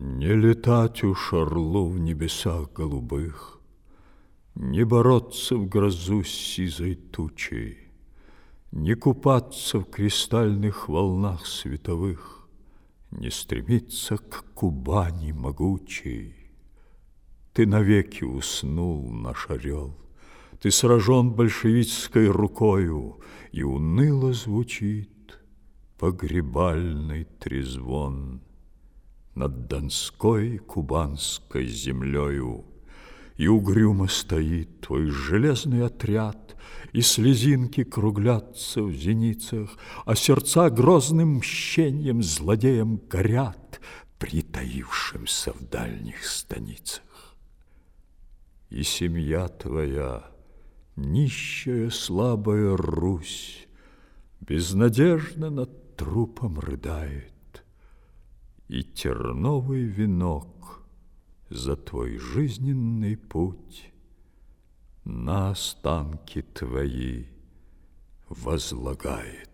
Не летать уж орлу в небесах голубых, не бороться в грозу с сизой тучей, не купаться в кристальных волнах световых, не стремиться к Кубани могучей. Ты навеки уснул, наш орел, ты сражен большевистской рукою, и уныло звучит погребальный трезвон над Донской кубанской землею. И угрюмо стоит твой железный отряд, и слезинки круглятся в зеницах, а сердца грозным мщением злодеям горят, притаившимся в дальних станицах. И семья твоя, нищая слабая Русь, безнадежно над трупом рыдает, и терновый венок за твой жизненный путь на останки твои возлагает.